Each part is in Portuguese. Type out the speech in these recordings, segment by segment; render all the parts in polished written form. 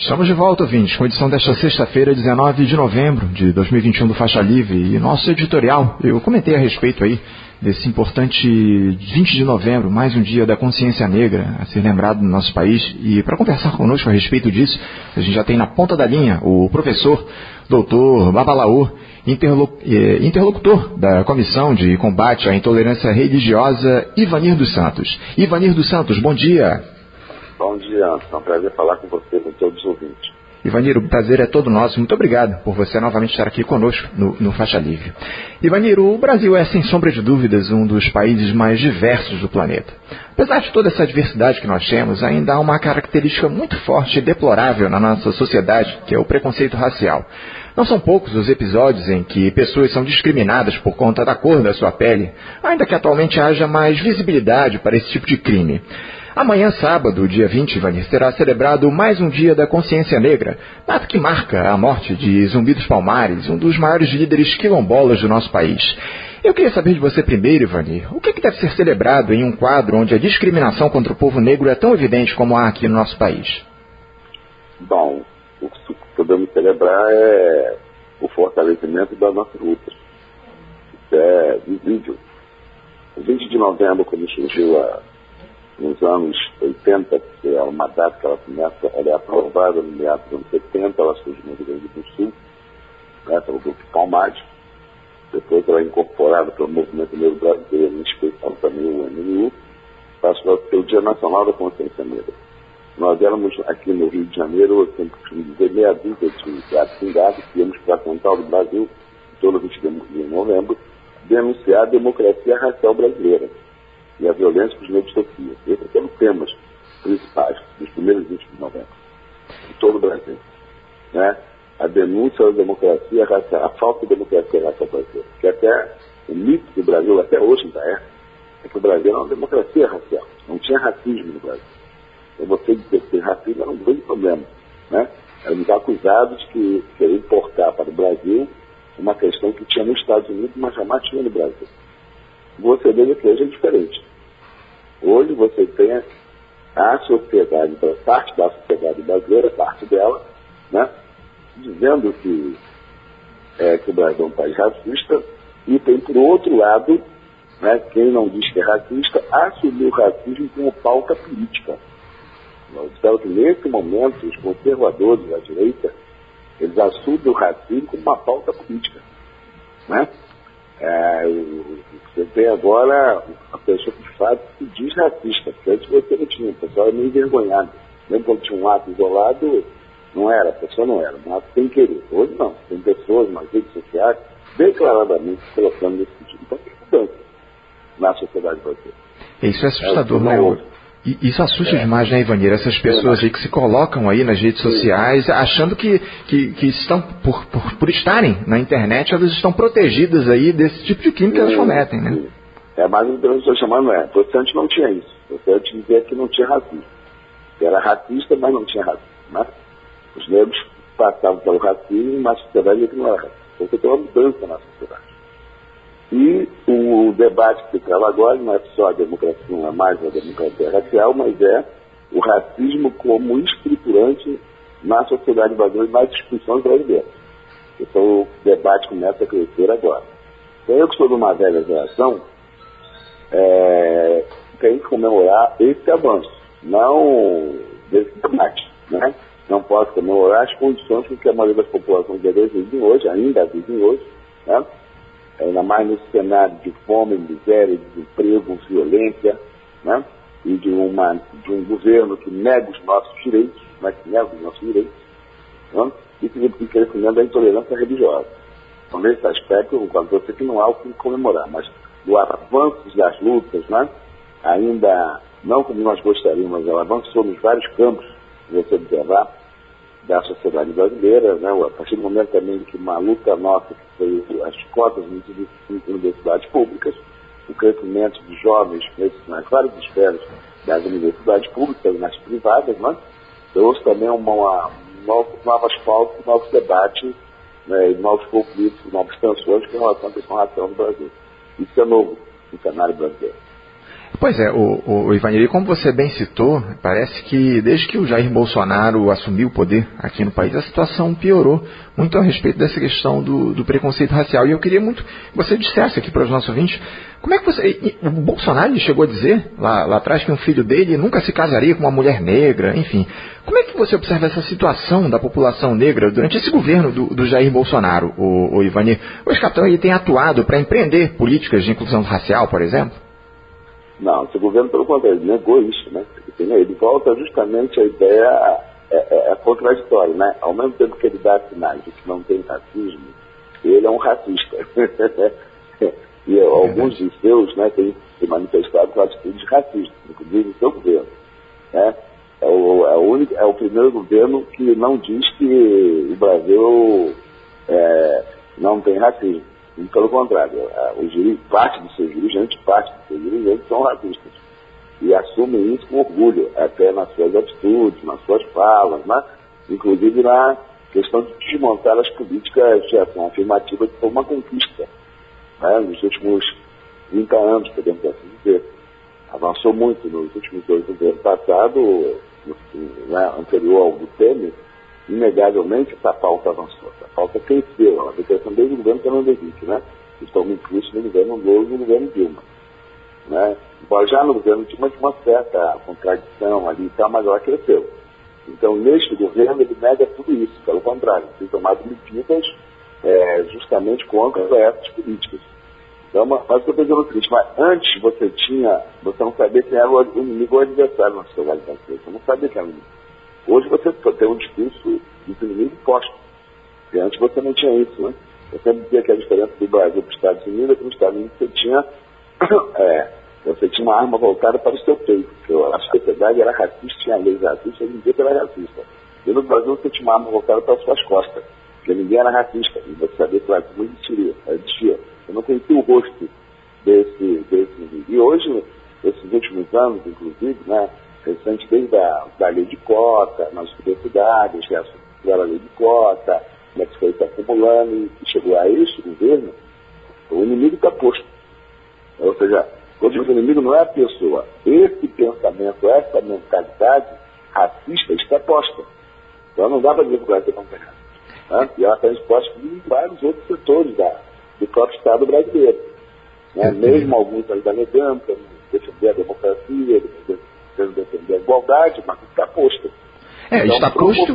Estamos de volta, ouvintes, com a edição desta sexta-feira, 19 de novembro de 2021 do Faixa Livre. E nosso editorial, eu comentei a respeito aí desse importante 20 de novembro, mais um dia da consciência negra a ser lembrado no nosso país. E para conversar conosco a respeito disso, a gente já tem na ponta da linha o professor Dr. Babalaô, interlocutor da Comissão de Combate à Intolerância Religiosa, Ivanir dos Santos. Ivanir dos Santos, bom dia. Bom dia, Anderson. É um prazer falar com você e com todos os ouvintes. Ivanir, o prazer é todo nosso. Muito obrigado por você novamente estar aqui conosco no Faixa Livre. Ivanir, o Brasil é, sem sombra de dúvidas, um dos países mais diversos do planeta. Apesar de toda essa diversidade que nós temos, ainda há uma característica muito forte e deplorável na nossa sociedade, que é o preconceito racial. Não são poucos os episódios em que pessoas são discriminadas por conta da cor da sua pele, ainda que atualmente haja mais visibilidade para esse tipo de crime. Amanhã, sábado, dia 20, Ivanir, será celebrado mais um dia da consciência negra, data que marca a morte de Zumbi dos Palmares, um dos maiores líderes quilombolas do nosso país. Eu queria saber de você primeiro, Ivanir, o que deve ser celebrado em um quadro onde a discriminação contra o povo negro é tão evidente como há aqui no nosso país? Bom, o que podemos celebrar é o fortalecimento da nossa luta. Isso é visível. O 20 de novembro, quando surgiu nos anos 80, que é uma data que ela é aprovada no meados dos anos 70, ela surge no Rio Grande do Sul, né, pelo Grupo Palmares. Depois ela é incorporada pelo Movimento Negro Brasileiro, em especial também o MNU, passou a ser o Dia Nacional da Consciência Negra. Nós éramos aqui no Rio de Janeiro, eu sempre costumo dizer, meia dúzia de gatos pingados, que íamos para a Central do Brasil, todo 20 de novembro, denunciar a democracia racial brasileira e a violência que os negros sofriam. Esses são os temas principais dos primeiros 20 de novembro, em todo o Brasil. Né? A denúncia da democracia racial, a falta de democracia racial brasileira. Que até o mito do Brasil, até hoje ainda é que o Brasil era uma democracia racial. Não tinha racismo no Brasil. Então você dizer que tem racismo era um grande problema. Né? Éramos acusados de querer importar para o Brasil uma questão que tinha nos Estados Unidos, mas jamais tinha no Brasil. Você veja que hoje é diferente. Hoje você tem a sociedade, parte da sociedade brasileira, parte dela, né, dizendo que o Brasil é um país racista, e tem, por outro lado, né, quem não diz que é racista, assumiu o racismo como pauta política. Eu espero que, nesse momento, os conservadores da direita, eles assumem o racismo como uma pauta política. Né? Você tem agora a pessoa que faz se diz racista, porque antes você não tinha, o pessoal era meio envergonhado. Mesmo quando tinha um ato isolado, a pessoa não era, um ato sem querer. Hoje não, tem pessoas nas redes sociais declaradamente colocando nesse sentido. Então tem mudança na sociedade brasileira. Isso é assustador, né? Isso assusta demais, né, Ivanir? Essas pessoas aí que se colocam aí nas redes sociais, achando que estão, por estarem na internet, elas estão protegidas aí desse tipo de crime que elas cometem, né? É mais o que eu estou chamando, Você antes não tinha isso. Você antes dizia que não tinha racismo. Era racista, mas não tinha racismo, né? Os negros passavam pelo racismo, mas a sociedade dizia que não era racista. Então você tem uma mudança na sociedade. E o debate que se trava agora não é só a democracia, não é mais a democracia racial, mas é o racismo como estruturante na sociedade brasileira e nas instituições brasileiras. Então o debate começa a crescer agora. Então eu que sou de uma velha geração, tenho que comemorar esse avanço, não desse debate, né? Não posso comemorar as condições com que a maioria das populações vivem hoje, ainda vivem hoje, né? Ainda mais nesse cenário de fome, miséria, de desemprego, violência, né? E de um governo que nega os nossos direitos, né? Né? E que crescimento da intolerância religiosa. Então, nesse aspecto, eu concordo com você que não há o que comemorar, mas o avanço das lutas, né? Ainda não como nós gostaríamos, mas ela avançou nos vários campos, se você observar, da sociedade brasileira, né? A partir do momento também que uma luta nossa, que foi as cotas nas universidades públicas, o crescimento de jovens nas várias esferas das universidades públicas e nas privadas, né? Trouxe também novas pautas, novos debates, né? E novos conflitos, novas tensões com relação à questão racial no Brasil. Isso é novo no cenário brasileiro. Pois é, o Ivanir, como você bem citou, parece que desde que o Jair Bolsonaro assumiu o poder aqui no país, a situação piorou muito a respeito dessa questão do preconceito racial. E eu queria muito que você dissesse aqui para os nossos ouvintes, como é que você... O Bolsonaro chegou a dizer lá atrás que um filho dele nunca se casaria com uma mulher negra, enfim. Como é que você observa essa situação da população negra durante esse governo do Jair Bolsonaro, o Ivanir? O ex-capitão ele tem atuado para empreender políticas de inclusão racial, por exemplo? Não, esse governo, pelo contrário, ele negou isso, né? Ele volta justamente à ideia contraditória, né? Ao mesmo tempo que ele dá sinais de que não tem racismo, ele é um racista. E alguns de seus, né, têm se manifestado com atitudes racistas, inclusive o seu governo, né? É o primeiro governo que não diz que o Brasil não tem racismo. E, pelo contrário, parte dos seus dirigentes são racistas. E assumem isso com orgulho, até nas suas atitudes, nas suas falas, né? Inclusive na questão de desmontar as políticas de ação afirmativa, que foi uma conquista, né? Nos últimos 30 anos, podemos assim dizer. Avançou muito nos últimos 2 governos passados, né, anterior ao do Temer. Inegavelmente essa pauta avançou, essa pauta cresceu, ela cresceu desde o governo Fernando Henrique, né? Estão inclusos no governo Lula e no governo Dilma, né? Embora já no governo Dilma tinha uma certa contradição ali e tal, mas ela cresceu. Então, neste governo, ele nega tudo isso, pelo contrário, tem tomado medidas justamente contra essas políticas. Então, mas eu estou dizendo o seguinte, mas antes você não sabia quem era o inimigo ou o adversário na sociedade brasileira, você não sabia quem era o inimigo. Hoje você tem um discurso de inimigo posto. E antes você não tinha isso, né? Eu sempre dizia que a diferença do Brasil para os Estados Unidos é que nos Estados Unidos você tinha uma arma voltada para o seu peito. A sociedade era racista, tinha leis racistas, hoje em dia era racista. E no Brasil você tinha uma arma voltada para as suas costas, porque ninguém era racista. E você sabia que o racismo existia. Eu não conhecia o rosto desse inimigo. E hoje, esses últimos anos, inclusive, né? Recente desde a lei de cota, nas universidades, a lei de cota, como é que foi se acumulando e chegou a este governo, o inimigo está posto. Ou seja, quando o inimigo não é a pessoa, esse pensamento, essa mentalidade racista está posta. Então não dá para dizer que o Brasil não tem racista, né? E ela está exposta em vários outros setores do próprio Estado brasileiro, né? Mesmo alguns ainda negando, defender a democracia, defender a igualdade, mas está posto. Então, está posto.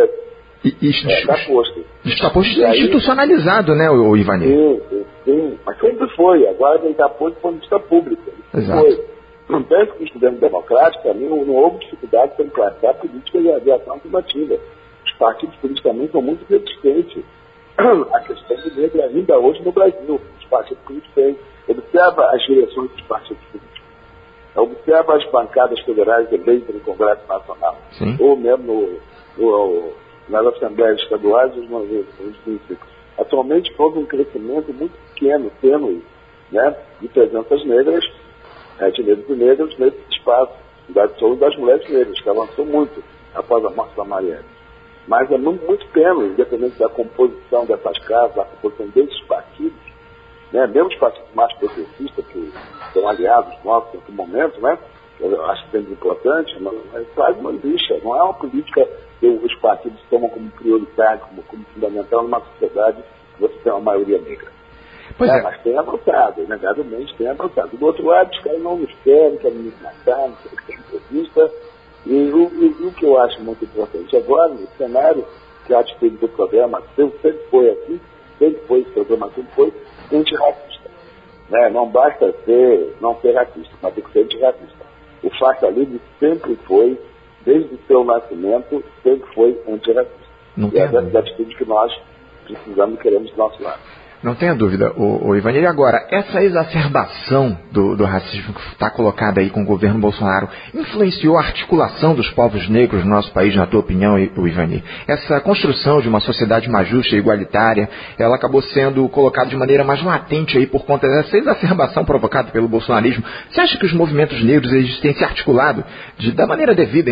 Está posto. Está posto e institucionalizado, né, o Ivanir? Sim, mas sempre foi. Agora ele está posto quando está público. Foi. Não pense que o estudante democrático, para mim, não houve dificuldade para implantar política de ação afirmativa. Os partidos políticos também são muito resistentes à questão do negro ainda hoje no Brasil. Os partidos políticos têm. Observa as direções dos partidos políticos. Observa as bancadas federais eleitas no Congresso Nacional. Sim. Ou mesmo nas Assembleias Estaduais e nos municípios. Atualmente houve um crescimento muito pequeno, tênue, né, de presenças negras, de negros e negras nesse espaço, das mulheres negras, que avançou muito após a morte da Marielle. Mas é muito tênue, independente da composição dessas casas, da composição desses partidos, né, mesmo os partidos mais progressistas, que são aliados nossos nesse momento, né, eu acho que é importante, mas quase não existe. Não é uma política que os partidos tomam como prioritário, como fundamental numa sociedade que você tem uma maioria negra. Mas tem avançado, inegavelmente tem avançado. Do outro lado, os caras não nos querem nos matar, não querem entrevista. E o que eu acho muito importante agora, no cenário, que a atitude do programa sempre foi assim, esse programa sempre foi antirracista. Né? Não basta não ser racista, mas tem que ser antirracista. O Faixa Livre sempre foi, desde o seu nascimento, sempre foi antirracista. E essa é a atitude que nós precisamos e queremos do nosso lado. Não tenha dúvida, o Ivanir. Agora, essa exacerbação do racismo que está colocada aí com o governo Bolsonaro influenciou a articulação dos povos negros no nosso país, na tua opinião, Ivanir? Essa construção de uma sociedade mais justa e igualitária, ela acabou sendo colocada de maneira mais latente aí por conta dessa exacerbação provocada pelo bolsonarismo. Você acha que os movimentos negros eles têm se articulado da maneira devida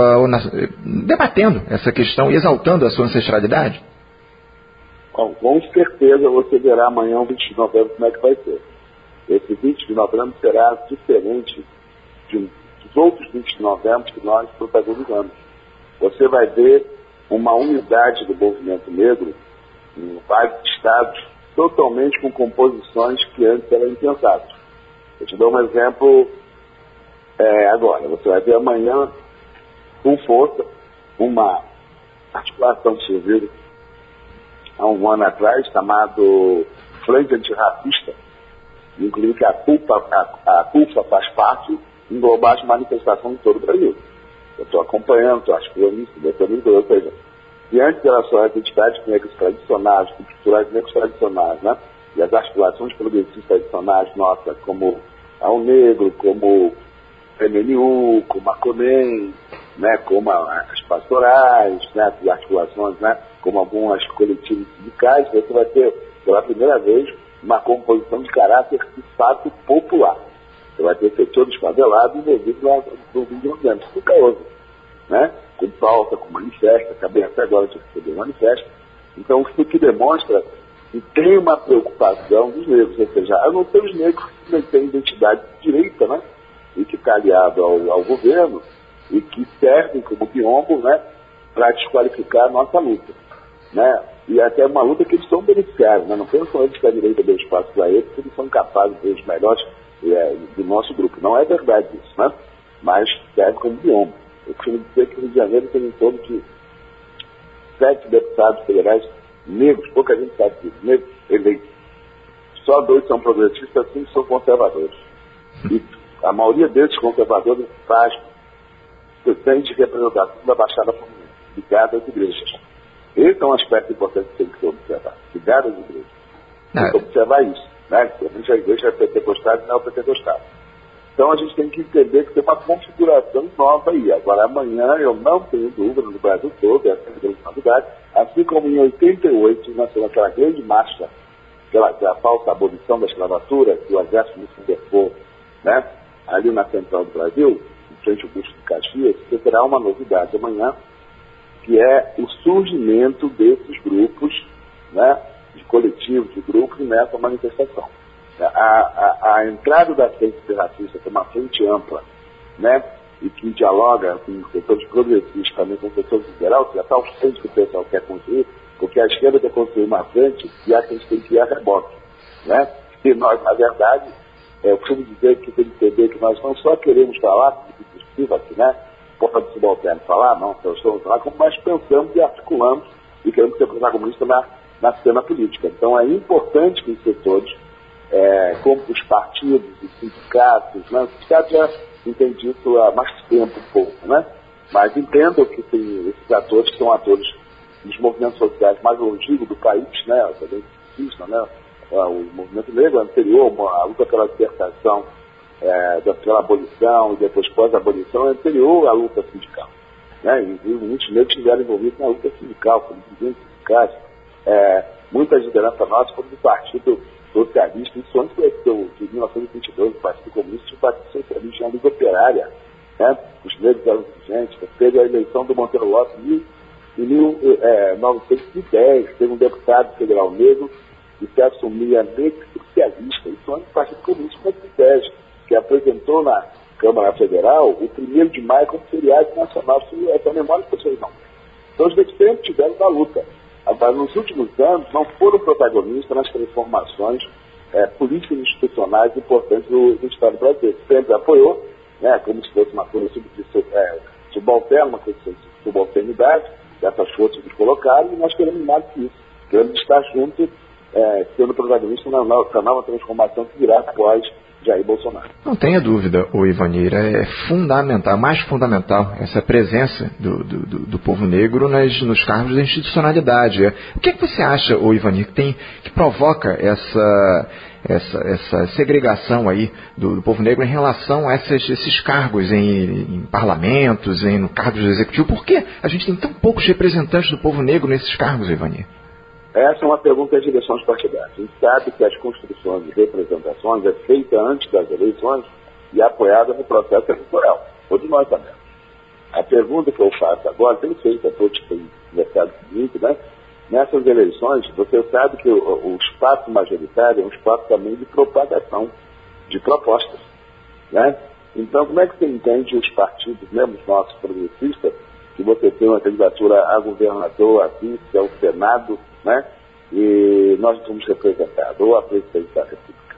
debatendo essa questão e exaltando a sua ancestralidade? Com certeza você verá amanhã, 20 de novembro, como é que vai ser. Esse 20 de novembro será diferente dos outros 29 anos que nós protagonizamos. Você vai ver uma unidade do movimento negro em vários estados, totalmente com composições que antes eram impensadas. Eu te dou um exemplo agora. Você vai ver amanhã, com força, uma articulação que surgiu há um ano atrás, chamado Frente Antirracista, inclusive que a CUFA faz parte, englobar as manifestações de todo o Brasil. Eu estou acompanhando, estou articulando isso, ou seja, diante das suas entidades negras tradicionais, culturais negros tradicionais, né? E as articulações progressistas tradicionais nossas, como a Negro, como a MNU, como a CONEM, né? Como as pastorais, né? As articulações, né? Como algumas coletivos sindicais, você vai ter, pela primeira vez, uma composição de caráter de fato popular. Você vai ter setores favelados envolvidos no vídeo orgânico. Isso nunca houve, né? Com pauta, com manifesta, acabei até agora de receber manifesta. Então, isso que demonstra que tem uma preocupação dos negros, ou seja, a não ser os negros que não têm identidade de direita, né? E que está aliado ao governo e que servem como biombo, né? Para desqualificar a nossa luta, né? E até uma luta que eles são beneficiários, né? Não pensam eles que a direita deu espaço para eles, porque eles são capazes de ser os melhores do nosso grupo. Não é verdade isso, né? Mas serve como biombo. Eu costumo dizer que o Rio de Janeiro tem em torno de 7 deputados federais negros, pouca gente sabe disso, negros eleitos. Só 2 são progressistas, 5 são conservadores. E a maioria desses conservadores sente representação da Baixada Fluminense, ligada às igrejas. Esse é um aspecto importante que tem que ser observado, ligado às igrejas. Tem que observar isso, né? A igreja é pentecostal e não é pentecostal. Então a gente tem que entender que tem uma configuração nova aí. Agora, amanhã, eu não tenho dúvida, no Brasil todo, essa é a grande novidade, assim como em 88, nasceu aquela grande marcha, a falsa abolição da escravatura, que o exército nos encerrou, né? Ali na central do Brasil, em frente ao Busto de Caxias, você terá uma novidade amanhã, que é o surgimento desses grupos, né? De coletivos, de grupos nessa manifestação. A entrada da frente antirracista, que é uma frente ampla, né, e que dialoga com setores progressistas, também com setores liberais, que já está o frente que o pessoal quer construir, porque a esquerda quer construir uma frente e a gente tem que ir a reboque, né? E nós, na verdade, eu costumo dizer que tem que entender que nós não só queremos falar, possível aqui, né, pode subalterno falar, não, nós estamos lá, como nós pensamos e articulamos e queremos ser protagonista na cena política. Então é importante que os setores, como os partidos, os sindicatos, né? Os sindicatos já entendem isso há mais tempo um pouco, né? Mas entendam que tem esses atores que são atores dos movimentos sociais mais longínquos do país, né? Né? O movimento negro anterior, a luta pela libertação, pela abolição e depois pós-abolição é anterior à luta sindical, né? E muitos negros estiveram envolvidos na luta sindical, como dirigentes sindicais. Muitas lideranças nossas foram do Partido Socialista, isso antes de 1922, o Partido Comunista e o Partido Socialista na Liga Operária, né? Os negros eram dirigentes. Teve a eleição do Monteiro Lobato em 1910, teve um deputado federal negro que se assumia negro socialista, isso antes do Partido Comunista em 1910, que apresentou na Câmara Federal o 1º de maio como feriado nacional, essa memória das pessoas não. Então os negros sempre tiveram na luta. Agora, nos últimos anos, não foram protagonistas nas transformações políticas e institucionais importantes do Estado brasileiro. Sempre apoiou, né, como se fosse uma coisa subalterna, uma coisa de subalternidade, dessas forças que colocaram, e nós queremos mais que isso. Queremos estar juntos, sendo protagonistas na nova transformação que virá após Jair Bolsonaro. Não tenha dúvida, Ivanir, é fundamental, mais fundamental essa presença do povo negro nos cargos da institucionalidade. O que você acha, Ivanir, que provoca essa segregação aí do povo negro em relação a esses cargos em parlamentos, no cargos do executivo? Por que a gente tem tão poucos representantes do povo negro nesses cargos, Ivanir? Essa é uma pergunta das direções partidárias. A gente sabe que as construções de representações é feita antes das eleições e apoiada no processo eleitoral. Todos nós sabemos. A pergunta que eu faço agora, tem feito a todos que têm conversado comigo, né? Nessas eleições, você sabe que o espaço majoritário é um espaço também de propagação de propostas, né? Então, como é que você entende os partidos, mesmo os nossos progressistas, que você tem uma candidatura a governador, a vice, ao Senado, né? E nós somos representados, ou a presidência da República.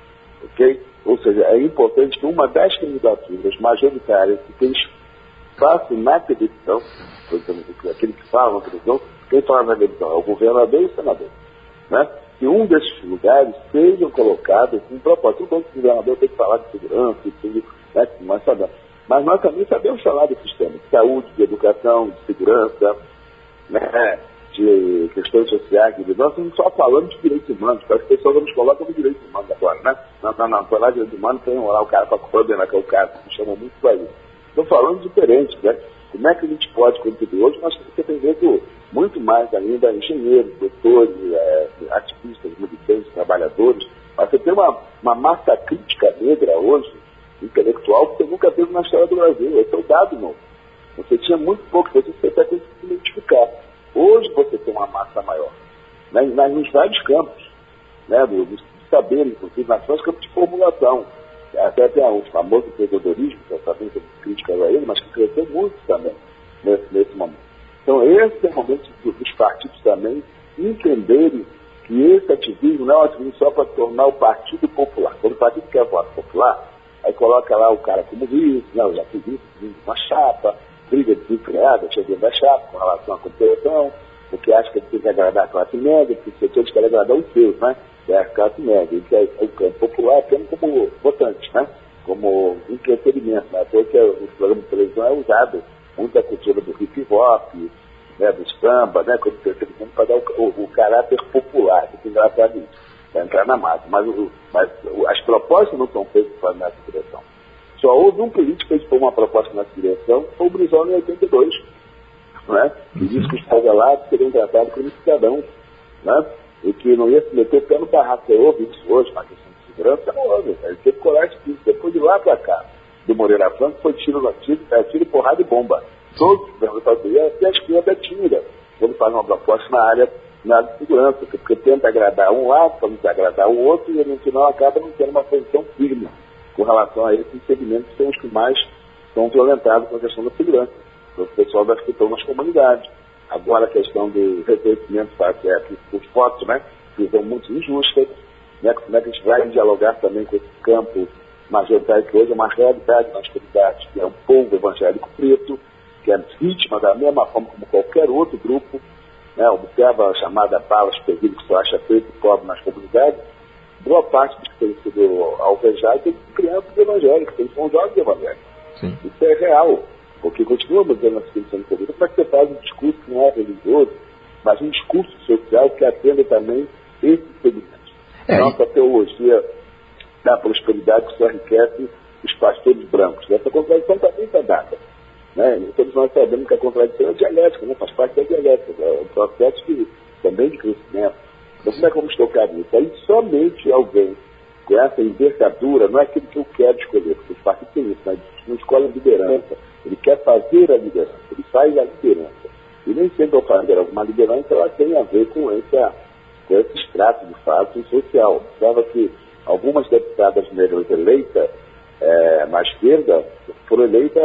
Ok? Ou seja, é importante que uma das candidaturas majoritárias que tem espaço na televisão, por exemplo, aquele que fala na televisão, quem fala na televisão é o governador e o senador, né? Que um desses lugares sejam colocados com propósito. Todo governador tem que falar de segurança, de tudo, né? Nós sabemos. Mas nós também sabemos falar do sistema de saúde, de educação, de segurança, né? De questões sociais. Nós estamos só falando de direitos humanos, porque as pessoas nos colocam de direitos humanos agora, né? Não, falar de direitos humanos tem lá o cara para coordenar, que é o cara que chamam muito para isso. Estou falando diferente, né? Como é que a gente pode contribuir? Hoje nós temos que atender muito mais ainda engenheiros, doutores, ativistas, militantes, trabalhadores. Mas você tem uma massa crítica negra hoje, intelectual, que você nunca teve na história do Brasil. Esse é o dado novo. Você tinha muito pouco, você até conseguiu identificar. Hoje você tem uma massa maior, né? Nos vários campos, né? Do saber, inclusive, nos campos de formulação. Até tem o famoso empreendedorismo, que eu também tenho crítica a ele, mas que cresceu muito também nesse momento. Então, esse é o momento dos partidos também entenderem que esse ativismo não é um ativismo só para tornar o partido popular. Quando o partido quer voto popular, aí coloca lá o cara como vice, não, já fiz isso, uma chapa, briga desenfreada, chegando da chapa com relação à competição, porque acha que ele tem que agradar a classe média, porque os setores querem agradar os seus, né? É a classe média, ele quer o campo popular apenas como votante, né? Como entretenimento, né? Porque o programa de televisão é usado muito a cultura do hip hop, né? Do samba, né? Como entretenimento para dar o caráter popular, que é engraçado isso, para entrar na massa. Mas as propostas não são feitas nessa direção. Só houve um político que fez uma proposta nessa direção, foi o Brizola em 82, né? Que disse que os favelados seriam tratados como cidadãos, né? E que não ia se meter pé no barraco. Você ouve isso hoje, na questão de segurança, não ouve. Ele teve coragem disso. Depois de lá para cá, do Moreira Franco, foi tiro, porrada e bomba. Todos os governadores até a esquerda tira. Quando faz uma proposta na área de segurança, porque tenta agradar um lado, para não agradar o outro, e no final acaba não tendo uma posição firme com relação a esses segmentos que são os que mais são violentados com a questão da segurança. O pessoal das que estão nas comunidades. Agora a questão do reconhecimento por votos, né, que são muito injustas, né, como é que a gente vai dialogar também com esse campo majoritário que hoje é uma realidade nas comunidades, que é um povo evangélico preto, que é vítima da mesma forma como qualquer outro grupo, né, observa a chamada balas perdidas que se acha preto e pobre nas comunidades. Boa parte dos que têm sido alvejados tem crianças evangélicas, são jovens evangélicos. Sim. Isso é real. Porque continua mudando a situação de poder. Como é que você faz um discurso que não é religioso, mas um discurso social que atenda também esses segmentos? Nossa teologia da prosperidade que só enriquece os pastores brancos. Essa contradição também está dada. Né? Todos nós sabemos que a contradição é dialética, né? Faz parte da dialética, é um processo também de crescimento. Então como é que vamos tocar nisso? Aí somente alguém com essa envergadura, não é aquilo que eu quero escolher, porque os partidos têm isso, né? Não escolhe a liderança. Ele quer fazer a liderança, ele faz a liderança. E nem sempre ao fazer alguma liderança, ela tem a ver com esse extrato de fato social. Observa que algumas deputadas negras eleitas na esquerda foram eleitas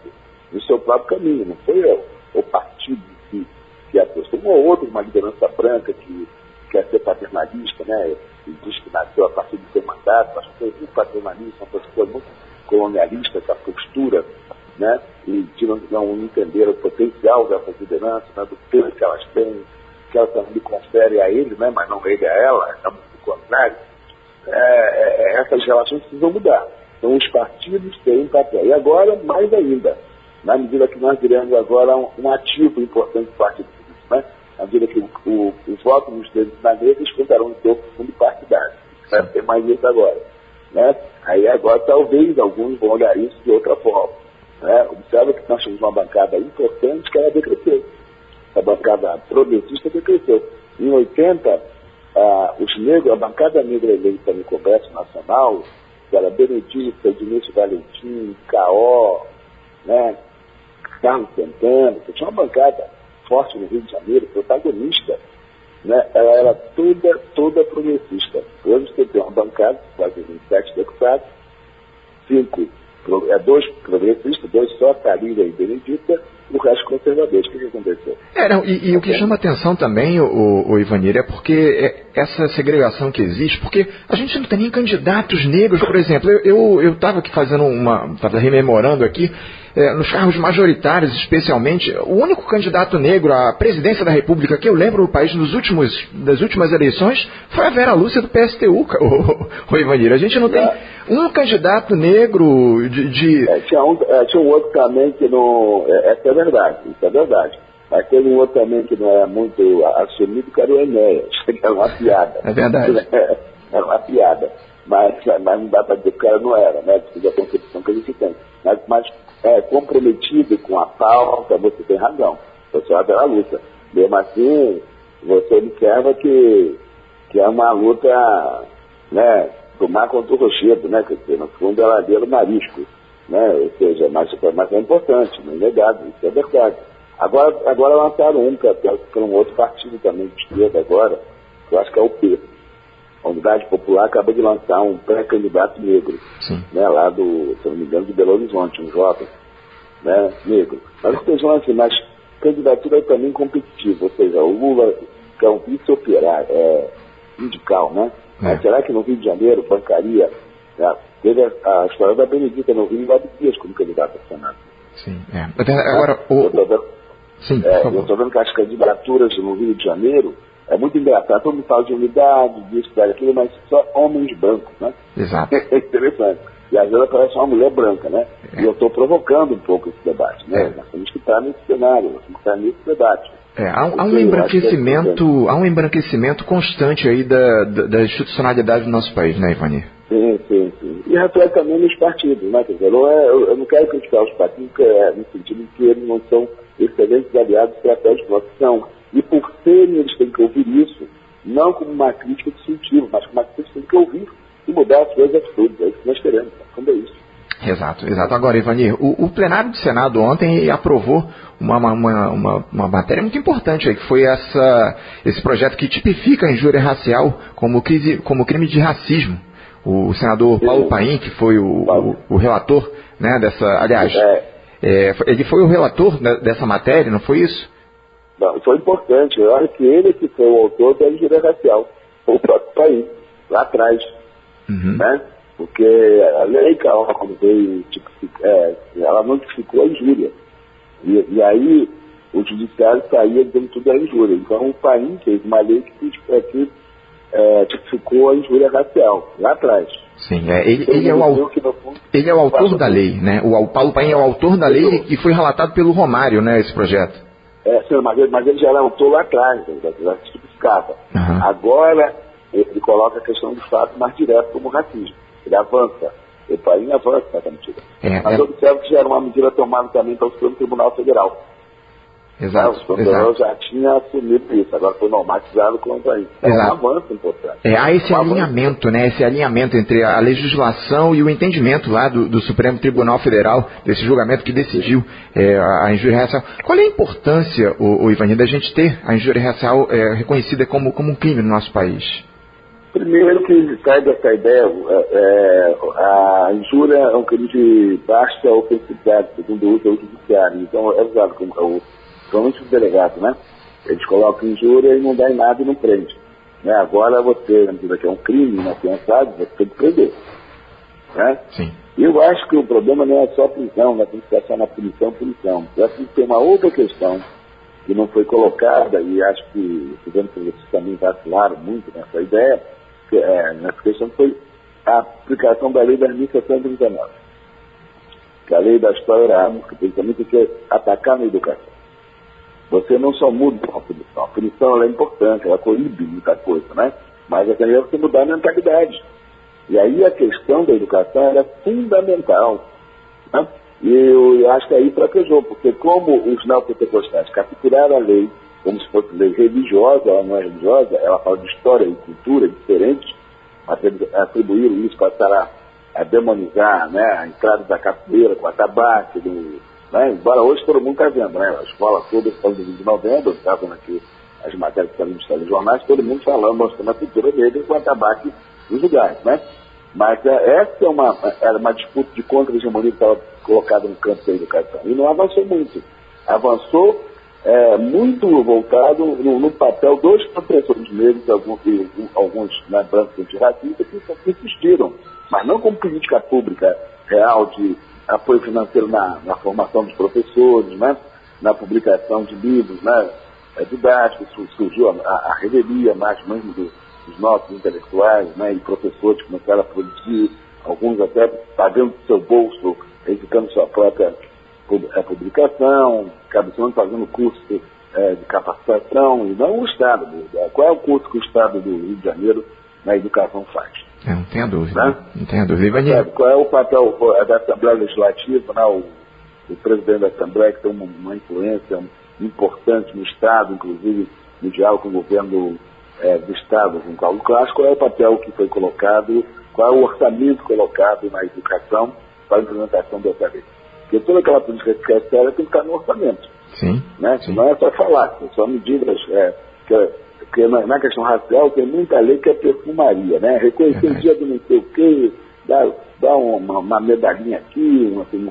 no seu próprio caminho, não foi o partido que apostou. Um ou outro, uma liderança branca que quer ser paternalista, né? E diz que nasceu a partir do seu mandato, mas foi muito paternalista, uma pessoa muito colonialista, essa postura, né? E não entender o potencial dessas lideranças, né? Do peso que elas têm, que elas também confere a ele, né? Mas não ele a ela, é muito o contrário. Essas relações precisam mudar. Então os partidos têm um papel. E agora, mais ainda, na medida que nós diremos agora um ativo importante do partido, né? À medida que o voto nos dedos na mesa contarão em todo o fundo partidário. Vai ter mais isso agora. Né? Aí agora talvez alguns vão olhar isso de outra forma. Né? Observa que nós temos uma bancada importante que ela decresceu. A bancada progressista decresceu. Em 80, os negros, a bancada negra eleita no Congresso Nacional, que era Benedito, Edmilson Valentim, Caó, né? Carlos Santana, que tinha uma bancada forte no Rio de Janeiro, protagonista, né? Ela era toda progressista. Hoje você tem uma bancada, quase 27 deputados, 5 dois progressistas, dois só, Tarília e Benedita, o resto conservadores. O que aconteceu? O que chama atenção também, o Ivanir, é porque essa segregação que existe, porque a gente não tem nem candidatos negros, por exemplo. Eu estava aqui estava rememorando aqui, nos cargos majoritários especialmente, o único candidato negro à presidência da República que eu lembro no país das últimas eleições foi a Vera Lúcia do PSTU, o Ivanir. A gente não tem um candidato negro tinha um outro também que não... Isso é verdade. Mas teve um outro também que não era muito assumido, que era o Enéas, que era uma piada. É verdade. Era uma piada. Mas não dá para dizer que o cara não era, né? Devido à concepção que a gente tem. Mas comprometido com a pauta, você tem razão. Você é a luta. Mesmo assim, você observa que é uma luta, né, do mar contra o rochedo, né? Quer dizer, no fundo é a ladeira do marisco, né? Ou seja, mas é importante, não é negado, isso é verdade. Agora lançaram que é um outro partido também de esquerda agora, que eu acho que é o P. A Unidade Popular acaba de lançar um pré-candidato negro, né, lá se não me engano, de Belo Horizonte, um jovem, né, negro. Mas estejam assim, mas candidatura é também competitiva, ou seja, o Lula, que é um vice-operário, sindical, né? Mas será que no Rio de Janeiro, bancaria, né, teve a história da Benedita no Rio e Guado Dias como candidato ao Senado? Sim, Agora, eu estou vendo que as candidaturas no Rio de Janeiro é muito engraçado. Todo mundo fala de unidade, disso, daquilo, mas só homens brancos, né? Exato. É interessante. E às vezes aparece uma mulher branca, né? E eu estou provocando um pouco esse debate, né? Nós temos que estar nesse cenário, nós temos que estar nesse debate. Há um embranquecimento constante aí da institucionalidade do nosso país, né, Ivanir? Sim. E reflete também nos partidos, né? Quer dizer, eu não quero criticar os partidos no sentido de que eles não são excelentes aliados estratégicos, mas são. E por serem, eles têm que ouvir isso, não como uma crítica de sentido, mas como uma crítica que têm que ouvir e mudar as suas atitudes. É isso que nós queremos, quando é isso. Exato. Agora, Ivanir, o plenário do Senado ontem aprovou uma matéria muito importante aí, que foi esse projeto que tipifica a injúria racial como crime de racismo. O senador Paulo Paim, que foi o relator, né, ele foi o relator dessa matéria, não foi isso? Não, foi importante. Eu acho que ele que foi o autor da injúria racial, o próprio Paim, lá atrás, né? Porque a lei, quando veio, ela notificou a injúria. E aí o judiciário saía dizendo tudo era injúria. Então o Paim fez uma lei que tipificou a injúria racial, lá atrás. Sim, ele é o autor da lei, né? O Paulo Paim é o autor da lei e foi relatado pelo Romário, né, esse projeto. Sim, mas ele já era autor lá atrás, já se tipificava. Agora ele coloca a questão do fato mais direto como racismo. Ele avança. O Paim avança essa medida. Mas observo que já era uma medida tomada também pelo Supremo Tribunal Federal. Exato. O Supremo Tribunal já tinha assumido isso, agora foi normatizado contra isso. É um avanço importante. Há esse alinhamento, né? Esse alinhamento entre a legislação e o entendimento lá do Supremo Tribunal Federal, desse julgamento que decidiu a injúria racial. Qual é a importância, Ivanir, da gente ter a injúria racial reconhecida como um crime no nosso país? Primeiro que sai dessa ideia, a injúria é um crime de baixa ofensividade, segundo o judiciário. Então é usado como principalmente os delegados, né? Eles colocam injúria e não dá em nada e não prende. Né? Agora você, na medida que é um crime inafiançável, você tem que prender. Né? Sim. E eu acho que o problema não é só a prisão, né? Tem que ficar só na punição. Eu acho que tem uma outra questão que não foi colocada, e acho que os governos progressistas também vacilaram muito nessa ideia, nessa questão foi a aplicação da lei da 1719. Que a lei da história era que também tem que atacar na educação. Você não só muda a punição. A punição ela é importante, ela coíbe muita coisa, né? Mas é que você mudar a mentalidade. E aí a questão da educação era fundamental. Né? E eu acho que aí fraquejou, porque como os neopentecostais capturaram a lei como se fosse lei religiosa, ela não é religiosa, ela fala de história e cultura diferentes, atribuíram isso, passaram a demonizar, né, a entrada da capoeira com a tabaco, né, embora hoje todo mundo está vendo, né, a escola toda está de novembro, estavam aqui as matérias que estavam nos jornais, todo mundo falando, mostrando a cultura negra com a tabaco nos lugares, né. Mas essa era uma disputa de contra-hegemonia que estava colocada no campo da educação. E não avançou muito. Avançou muito voltado no papel dos professores negros, alguns brancos antirracistas, que insistiram, mas não como política pública real de apoio financeiro na formação dos professores, né? Na publicação de livros, né? Didáticos. Surgiu a revelia mais mesmo dos nossos intelectuais, né? E professores começaram a produzir, alguns até pagando do seu bolso, editando sua própria publicação, cabeçando, fazendo curso de capacitação, e não o Estado. Qual é o curso que o Estado do Rio de Janeiro na educação faz? Não tenha dúvida. Né? Não tenha dúvida. Ivanir. Qual é o papel da Assembleia Legislativa, né? O presidente da Assembleia, que tem uma influência importante no Estado, inclusive no diálogo com o governo do Estado, com o Paulo Clássico. Qual é o papel que foi colocado, qual é o orçamento colocado na educação para a implementação dessa lei? Porque toda aquela política que é séria tem que estar no orçamento. Sim. Né? Sim. Não é só falar, são só medidas que na questão racial tem muita lei que é perfumaria, né? Reconhecer o dia do não sei o quê, dá uma medalhinha aqui,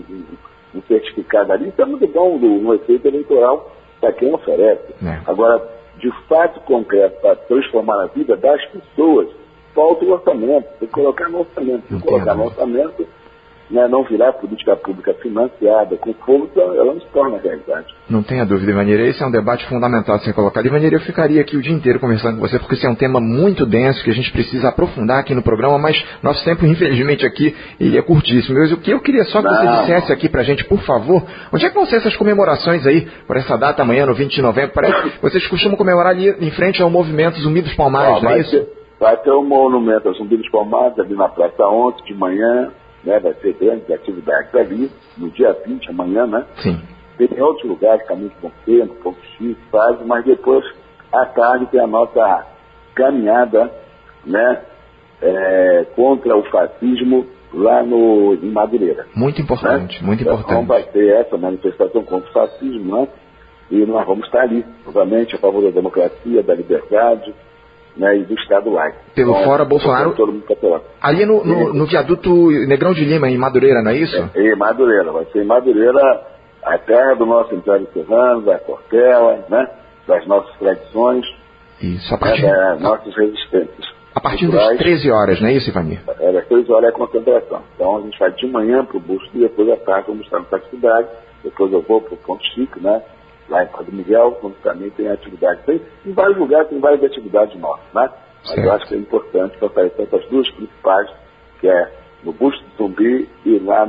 um certificado ali, isso é muito bom no efeito eleitoral para quem oferece. Agora, de fato concreto, para transformar a vida das pessoas, falta o orçamento, tem que colocar no orçamento. Se colocar no orçamento, né, não virar política pública financiada com fogo, ela não se torna realidade. Não tenha dúvida, Ivanir. Esse é um debate fundamental a ser colocado. Ivanir, eu ficaria aqui o dia inteiro conversando com você, porque esse é um tema muito denso que a gente precisa aprofundar aqui no programa, mas nosso tempo, infelizmente, aqui ele é curtíssimo. O que eu queria só que você dissesse aqui pra gente, por favor, onde é que vão ser essas comemorações aí, por essa data amanhã, no 20 de novembro? Parece que vocês costumam comemorar ali em frente ao movimento Zumbi dos Palmares, não é isso? Vai ter um monumento ao Zumbi dos Palmares ali na Praça 11 de manhã. Né, vai ter grandes atividades ali, no dia 20, amanhã, né? Sim. Tem outros lugares, Caminho de Bom Tempo, Ponto X, faz, mas depois, à tarde, tem a nossa caminhada, né, contra o fascismo lá em Madureira. Muito importante, né? Muito importante. Então vai ter essa manifestação contra o fascismo, né? E nós vamos estar ali, novamente, a favor da democracia, da liberdade, né, e do Estado laico. Pelo então, Fora Bolsonaro, todo mundo ali no viaduto Negrão de Lima, em Madureira, não é isso? Em Madureira, vai ser em Madureira, a terra do nosso Império Serrano, da Portela, né, das nossas tradições, isso, a partir, das nossas resistências. A partir das 13 horas, não é isso, Ivanir? Das 13 horas é a concentração. Então a gente vai de manhã para o busto e depois à tarde vamos estar na cidade, depois eu vou para o Ponto Chico, né? Lá em Padre Miguel, onde também tem atividade. Em vários lugares tem várias atividades nossas, né? Mas certo. Eu acho que é importante fortalecer essas duas principais, que é no Busto do Zumbi e lá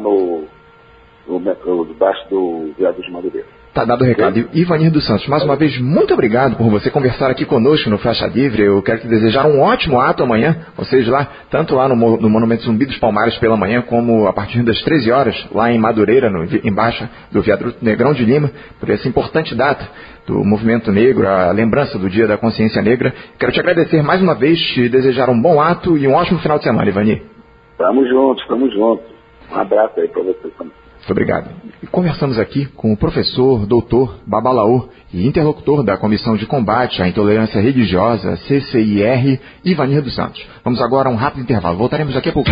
debaixo do Viaduto de Madureira. Tá dado o recado. Ivanir dos Santos, mais uma vez, muito obrigado por você conversar aqui conosco no Faixa Livre. Eu quero te desejar um ótimo ato amanhã, ou seja, lá, tanto lá no Monumento Zumbi dos Palmares pela manhã, como a partir das 13 horas, lá em Madureira, embaixo do viaduto Negrão de Lima, por essa importante data do movimento negro, a lembrança do Dia da Consciência Negra. Quero te agradecer mais uma vez, te desejar um bom ato e um ótimo final de semana, Ivanir. Tamo juntos. Um abraço aí para você também. Muito obrigado. E conversamos aqui com o professor, doutor Babalaô e interlocutor da Comissão de Combate à Intolerância Religiosa, CCIR, Ivanir dos Santos. Vamos agora a um rápido intervalo. Voltaremos daqui a pouco.